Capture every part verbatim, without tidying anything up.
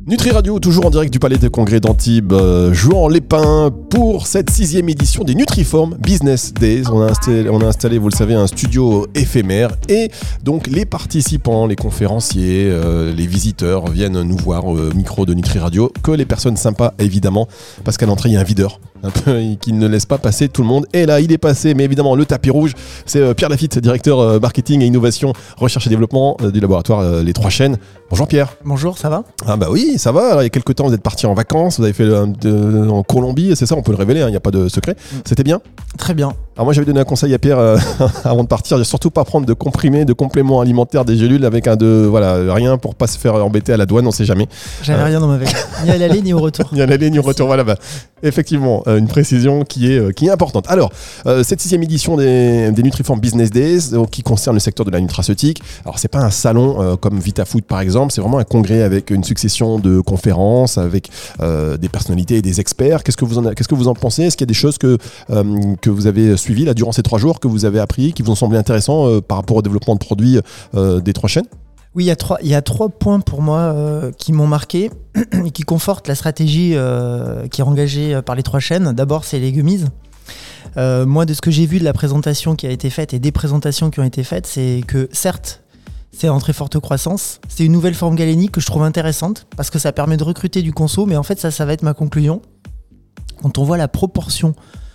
Nutri Radio, toujours en direct du Palais des Congrès d'Antibes, euh, Jouan les Pins pour cette sixième édition des Nutriform Business Days. On a, installé, on a installé, vous le savez, un studio éphémère et donc les participants, les conférenciers, euh, les visiteurs viennent nous voir au micro de Nutri Radio, que les personnes sympas évidemment, parce qu'à l'entrée il y a un videur un peu, qui ne laisse pas passer tout le monde. Et là, il est passé, mais évidemment, le tapis rouge, c'est euh, Pierre Lafitte, directeur euh, marketing et innovation, recherche et développement euh, du laboratoire euh, Les Trois Chênes. Bonjour Pierre. Bonjour, ça va ? Ah bah oui, ça va. Alors, il y a quelques temps, vous êtes parti en vacances, vous avez fait euh, de, en Colombie, c'est ça, on peut le révéler, il hein, n'y a pas de secret. Mm. C'était bien ? Très bien. Alors moi, j'avais donné un conseil à Pierre euh, avant de partir, de surtout pas prendre de comprimés, de compléments alimentaires, des gélules avec un de, voilà, rien pour pas se faire embêter à la douane, on sait jamais. J'avais euh... rien dans ma veille, ni à l'aller ni au retour. Ni à l'aller ni au retour, voilà. Bah, effectivement, euh, une précision qui est, euh, qui est importante. Alors, euh, cette sixième édition des, des Nutriform Business Days, donc, qui concerne le secteur de la nutraceutique. Alors, c'est pas un salon euh, comme VitaFood par exemple, c'est vraiment un congrès avec une succession de conférences, avec euh, des personnalités et des experts. Qu'est-ce que vous en, qu'est-ce que vous en pensez ? Est-ce qu'il y a des choses que, euh, que vous avez suivies là, durant ces trois jours, que vous avez appris, qui vous ont semblé intéressants euh, par rapport au développement de produits euh, des Trois Chênes ? Oui, il y a trois, il y a trois points pour moi euh, qui m'ont marqué et qui confortent la stratégie euh, qui est engagée par les Trois Chênes. D'abord, c'est les gummies. Euh, moi, de ce que j'ai vu de la présentation qui a été faite et des présentations qui ont été faites, c'est que certes, c'est en très forte croissance. C'est une nouvelle forme galénique que je trouve intéressante parce que ça permet de recruter du conso, mais en fait, ça, ça va être ma conclusion. Quand on voit la proportion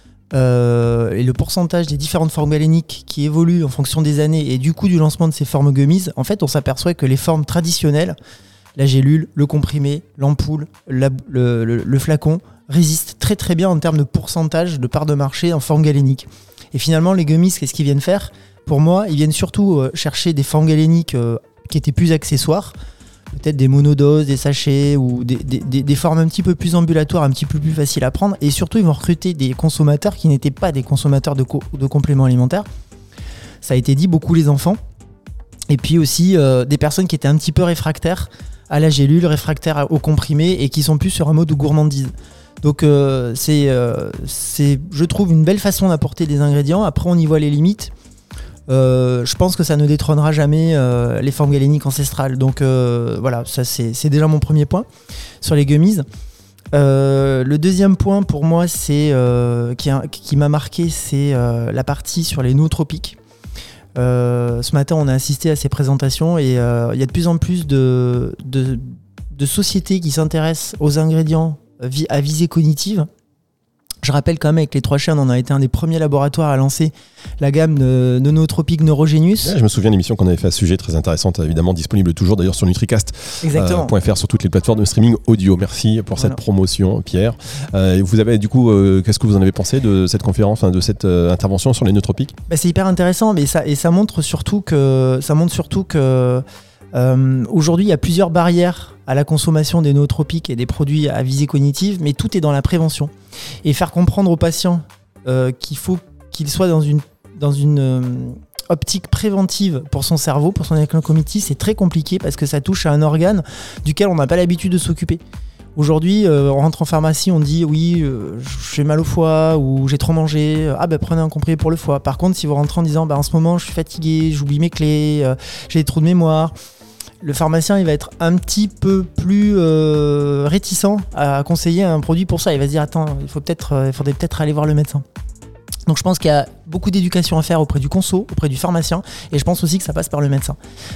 Euh, et le pourcentage des différentes formes galéniques qui évoluent en fonction des années et du coup du lancement de ces formes gummies, en fait on s'aperçoit que les formes traditionnelles, la gélule, le comprimé, l'ampoule, la, le, le, le flacon, résistent très très bien en termes de pourcentage de part de marché en forme galénique. Et finalement les gummies, qu'est-ce qu'ils viennent faire ? Pour moi, ils viennent surtout euh, chercher des formes galéniques euh, qui étaient plus accessoires, peut-être des monodoses, des sachets ou des, des, des, des formes un petit peu plus ambulatoires, un petit peu plus faciles à prendre. Et surtout, ils vont recruter des consommateurs qui n'étaient pas des consommateurs de, co- de compléments alimentaires. Ça a été dit, beaucoup les enfants. Et puis aussi euh, des personnes qui étaient un petit peu réfractaires à la gélule, réfractaires aux comprimés et qui sont plus sur un mode de gourmandise. Donc euh, c'est, euh, c'est, je trouve, une belle façon d'apporter des ingrédients. Après, on y voit les limites. Euh, je pense que ça ne détrônera jamais euh, les formes galéniques ancestrales. Donc euh, voilà, ça c'est, c'est déjà mon premier point sur les gummies. Euh, le deuxième point pour moi, c'est euh, qui, a, qui m'a marqué, c'est euh, la partie sur les nootropiques. Euh, ce matin, on a assisté à ces présentations et il euh, y a de plus en plus de, de, de sociétés qui s'intéressent aux ingrédients à visée cognitive. Je rappelle quand même avec les Trois Chênes, on a été un des premiers laboratoires à lancer la gamme de, de nootropiques Neurogenius. Ouais, je me souviens de l'émission qu'on avait fait à ce sujet, très intéressante, évidemment disponible toujours d'ailleurs sur nutricast point f r euh, sur toutes les plateformes de streaming audio. Merci pour voilà. Cette promotion, Pierre. Euh, vous avez du coup, euh, qu'est-ce que vous en avez pensé de cette conférence, hein, de cette euh, intervention sur les nootropiques ? Bah, c'est hyper intéressant, mais ça et ça montre surtout que ça montre surtout que euh, aujourd'hui il y a plusieurs barrières à la consommation des nootropiques et des produits à visée cognitive, mais tout est dans la prévention. Et faire comprendre aux patients euh, qu'il faut qu'il soit dans une, dans une euh, optique préventive pour son cerveau, pour son déclin cognitif, c'est très compliqué parce que ça touche à un organe duquel on n'a pas l'habitude de s'occuper. Aujourd'hui, euh, on rentre en pharmacie, on dit oui, euh, j'ai mal au foie ou j'ai trop mangé, ah ben prenez un comprimé pour le foie. Par contre, si vous rentrez en disant bah, en ce moment je suis fatigué, j'oublie mes clés, euh, j'ai des trous de mémoire, le pharmacien il va être un petit peu plus euh, réticent à conseiller un produit pour ça. Il va se dire attends, il faut peut-être, euh, il faudrait peut-être aller voir le médecin. Donc je pense qu'il y a beaucoup d'éducation à faire auprès du conso, auprès du pharmacien, et je pense aussi que ça passe par le médecin.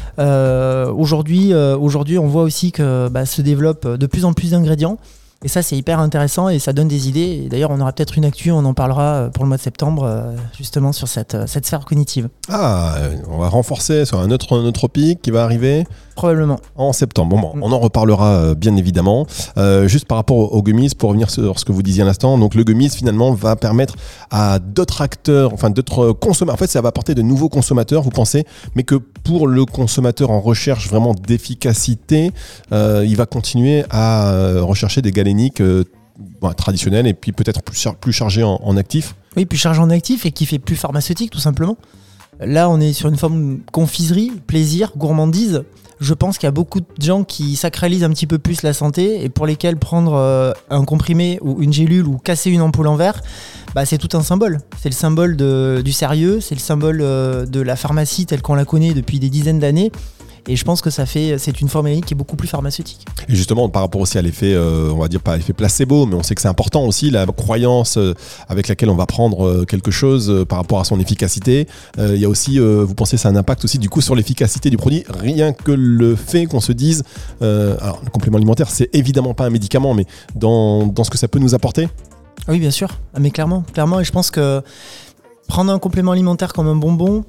Euh, aujourd'hui, euh, aujourd'hui, on voit aussi que bah, se développent de plus en plus d'ingrédients. Et ça, c'est hyper intéressant et ça donne des idées. Et d'ailleurs, on aura peut-être une actu, on en parlera pour le mois de septembre, justement sur cette, cette sphère cognitive. Ah, on va renforcer sur un autre nootropique qui va arriver probablement en septembre. Bon, bon, on en reparlera bien évidemment. Euh, juste par rapport aux gummies, pour revenir sur ce que vous disiez à l'instant, donc le gummies finalement va permettre à d'autres acteurs, enfin d'autres consommateurs, en fait ça va apporter de nouveaux consommateurs, vous pensez, mais que pour le consommateur en recherche vraiment d'efficacité, euh, il va continuer à rechercher des galéniques euh, bon, traditionnelles et puis peut-être plus, char- plus chargées en, en actifs. Oui, plus chargé en actifs et qui fait plus pharmaceutique tout simplement. Là, on est sur une forme confiserie, plaisir, gourmandise. Je pense qu'il y a beaucoup de gens qui sacralisent un petit peu plus la santé et pour lesquels prendre euh, un comprimé ou une gélule ou casser une ampoule en verre, bah, c'est tout un symbole. C'est le symbole de, du sérieux, c'est le symbole euh, de la pharmacie telle qu'on la connaît depuis des dizaines d'années. Et je pense que ça fait, c'est une forme qui est beaucoup plus pharmaceutique. Et justement, par rapport aussi à l'effet, euh, on va dire pas l'effet placebo, mais on sait que c'est important aussi, la croyance euh, avec laquelle on va prendre euh, quelque chose euh, par rapport à son efficacité. Euh, il y a aussi, euh, vous pensez, ça a un impact aussi du coup sur l'efficacité du produit, rien que le fait qu'on se dise, euh, alors le complément alimentaire, c'est évidemment pas un médicament, mais dans, dans ce que ça peut nous apporter. Oui, bien sûr, mais clairement, clairement, et je pense que prendre un complément alimentaire comme un bonbon,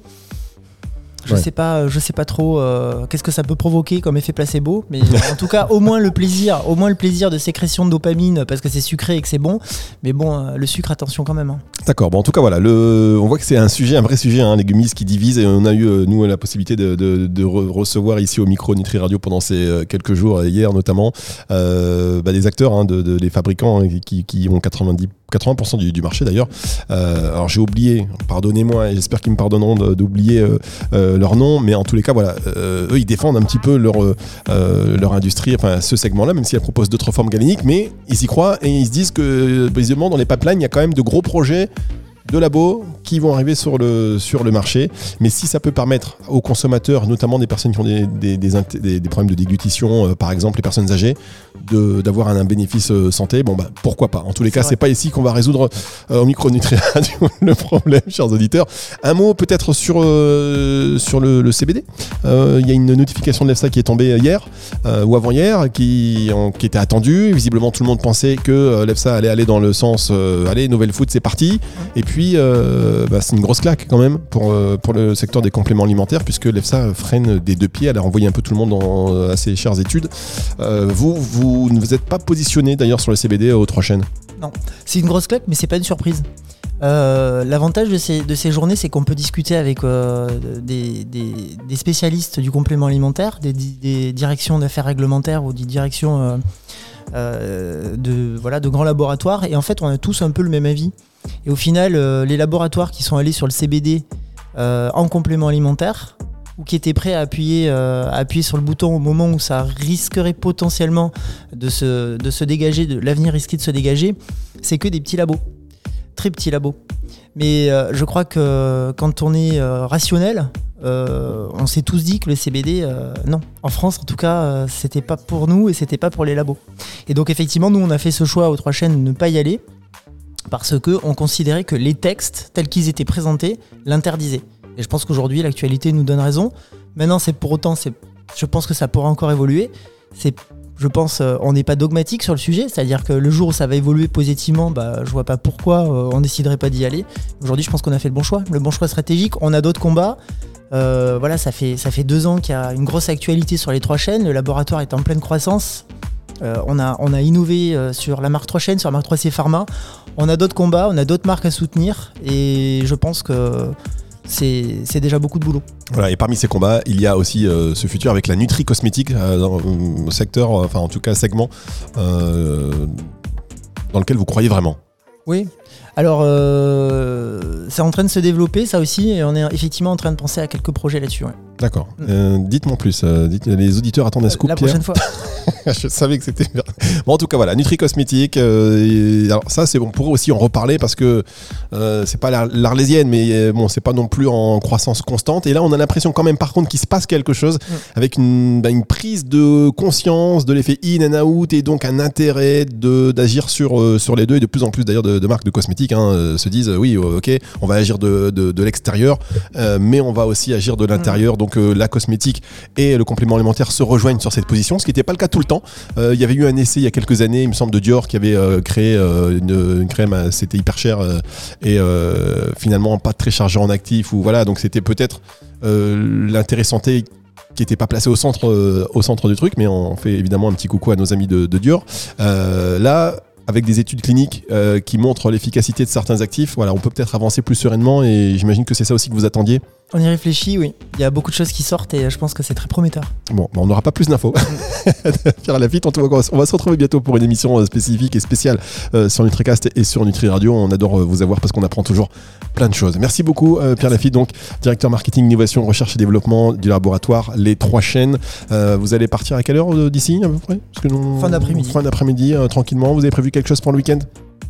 je ouais. sais pas, je sais pas trop euh, qu'est-ce que ça peut provoquer comme effet placebo, mais en tout cas au moins le plaisir, au moins le plaisir de sécrétion de dopamine parce que c'est sucré et que c'est bon. Mais bon, euh, le sucre, attention quand même. Hein. D'accord. Bon, en tout cas voilà, le, on voit que c'est un sujet, un vrai sujet, hein, les gummies qui divisent. Et on a eu euh, nous la possibilité de, de, de re- recevoir ici au micro Nutri Radio pendant ces euh, quelques jours, hier notamment, euh, bah, des acteurs, hein, de, de, des fabricants hein, qui, qui ont quatre-vingt-dix quatre-vingts pour cent du, du marché d'ailleurs. Euh, alors j'ai oublié, pardonnez-moi, et j'espère qu'ils me pardonneront de, d'oublier euh, euh, leur nom, mais en tous les cas, voilà, euh, eux ils défendent un petit peu leur, euh, leur industrie, enfin ce segment-là, même si elle propose d'autres formes galéniques, mais ils y croient et ils se disent que visiblement dans les pipelines, il y a quand même de gros projets de labos qui vont arriver sur le, sur le marché. Mais si ça peut permettre aux consommateurs, notamment des personnes qui ont des, des, des, des, des problèmes de déglutition, euh, par exemple les personnes âgées, de, d'avoir un, un bénéfice euh, santé, bon bah pourquoi pas. En tous les c'est cas, vrai. C'est pas ici qu'on va résoudre euh, au micro Nutri Radio le problème, chers auditeurs. Un mot peut-être sur, euh, sur le, le C B D. Il euh, y a une notification de l'E F S A qui est tombée hier euh, ou avant-hier, qui, en, qui était attendue. Visiblement, tout le monde pensait que euh, l'E F S A allait aller dans le sens euh, allez, nouvelle food, c'est parti. Et puis Puis, euh, bah, c'est une grosse claque quand même pour, euh, pour le secteur des compléments alimentaires, puisque l'E F S A freine des deux pieds. Elle a renvoyé un peu tout le monde dans, à ses chères études. Euh, vous, vous ne vous êtes pas positionné d'ailleurs sur le C B D aux trois chaînes ? Non, c'est une grosse claque, mais c'est pas une surprise. Euh, l'avantage de ces, de ces journées, c'est qu'on peut discuter avec euh, des, des, des spécialistes du complément alimentaire, des, des directions d'affaires réglementaires ou des directions euh, euh, de, voilà, de grands laboratoires. Et en fait, on a tous un peu le même avis. Et au final, euh, les laboratoires qui sont allés sur le C B D euh, en complément alimentaire ou qui étaient prêts à appuyer, euh, à appuyer sur le bouton au moment où ça risquerait potentiellement de se, de se dégager, de, l'avenir risquait de se dégager, c'est que des petits labos, très petits labos. Mais euh, je crois que quand on est euh, rationnel, euh, on s'est tous dit que le C B D, euh, non. En France, en tout cas, euh, c'était pas pour nous et c'était pas pour les labos. Et donc effectivement, nous, on a fait ce choix aux trois chaînes de ne pas y aller. Parce qu'on considérait que les textes, tels qu'ils étaient présentés, l'interdisaient. Et je pense qu'aujourd'hui, l'actualité nous donne raison. Maintenant, c'est pour autant, c'est, je pense que ça pourra encore évoluer. C'est, je pense, euh, on n'est pas dogmatique sur le sujet. C'est-à-dire que le jour où ça va évoluer positivement, bah, je vois pas pourquoi euh, on déciderait pas d'y aller. Aujourd'hui, je pense qu'on a fait le bon choix. Le bon choix stratégique. On a d'autres combats. Euh, voilà, ça fait, ça fait deux ans qu'il y a une grosse actualité sur les trois chaînes. Le laboratoire est en pleine croissance. Euh, on, a, on a innové euh, sur la marque trois chaînes, sur la marque trois C Pharma. On a d'autres combats, on a d'autres marques à soutenir et je pense que c'est, c'est déjà beaucoup de boulot. Voilà, et parmi ces combats, il y a aussi euh, ce futur avec la Nutri Cosmétique, euh, dans le secteur, enfin en tout cas segment, euh, dans lequel vous croyez vraiment. Oui. Alors, euh, c'est en train de se développer, ça aussi, et on est effectivement en train de penser à quelques projets là-dessus. Ouais. D'accord. Euh, dites-moi plus. Euh, dites, les auditeurs attendent un scoop. La Pierre. prochaine fois. Je savais que c'était. Bon, en tout cas, voilà, Nutri Cosmétique. Euh, alors ça, c'est bon. On pourrait aussi en reparler parce que euh, c'est pas l'ar- l'Arlésienne, mais euh, bon, c'est pas non plus en croissance constante. Et là, on a l'impression quand même, par contre, qu'il se passe quelque chose mm. avec une, bah, une prise de conscience de l'effet in and out et donc un intérêt de d'agir sur euh, sur les deux et de plus en plus d'ailleurs de, de marques de cosmétiques hein, euh, se disent euh, oui, euh, ok, on va agir de de, de l'extérieur, euh, mais on va aussi agir de l'intérieur. Mm. Donc euh, la cosmétique et le complément alimentaire se rejoignent sur cette position, ce qui n'était pas le cas tout le temps. Euh, il y avait eu un essai il y a quelques années, il me semble, de Dior qui avait euh, créé euh, une, une crème, euh, c'était hyper cher euh, et euh, finalement pas très chargé en actifs ou voilà, donc c'était peut-être euh, l'intérêt santé qui n'était pas placé au centre, euh, au centre du truc, mais on fait évidemment un petit coucou à nos amis de, de Dior. Euh, là, avec des études cliniques euh, qui montrent l'efficacité de certains actifs, voilà, on peut peut-être avancer plus sereinement et j'imagine que c'est ça aussi que vous attendiez. On y réfléchit, oui. Il y a beaucoup de choses qui sortent et je pense que c'est très prometteur. Bon, on n'aura pas plus d'infos. Pierre Lafitte, on, te voit, on va se retrouver bientôt pour une émission spécifique et spéciale euh, sur NutriCast et sur Nutri Radio. On adore vous avoir parce qu'on apprend toujours plein de choses. Merci beaucoup euh, Pierre Lafitte, donc directeur marketing, innovation, recherche et développement du laboratoire Les Trois Chaînes. Euh, vous allez partir à quelle heure euh, d'ici à peu près parce que nous, Fin d'après-midi. Fin d'après-midi, euh, tranquillement. Vous avez prévu quelque chose pour le week-end ?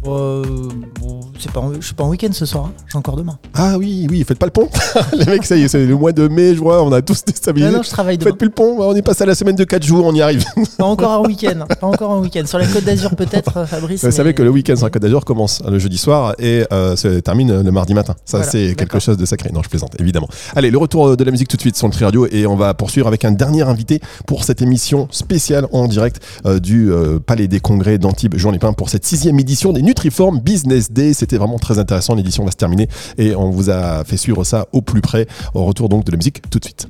Euh, bon, c'est pas, en- je suis pas en week-end ce soir, hein. J'ai encore demain. Ah oui, oui, faites pas le pont. Les mecs, ça y est, c'est le mois de mai, je vois, on a tous déstabilisé. Non, non, je travaille demain. Faites plus le pont, on est passé à la semaine de quatre jours, on y arrive. Pas encore en week-end. Pas encore en week-end. Sur la Côte d'Azur peut-être, Fabrice. Vous mais- savez que le week-end sur la Côte d'Azur commence le jeudi soir et euh, se termine le mardi matin. Ça, Voilà, c'est quelque d'accord. chose de sacré. Non, je plaisante, évidemment. Allez, le retour de la musique tout de suite sur le Tri Radio et on va poursuivre avec un dernier invité pour cette émission spéciale en direct euh, du euh, Palais des Congrès d'Antibes, Juan-les-Pins, pour cette sixième édition des Nutriform Business Day. C'était vraiment très intéressant. L'édition va se terminer et on vous a fait suivre ça au plus près. Au retour donc de la musique tout de suite.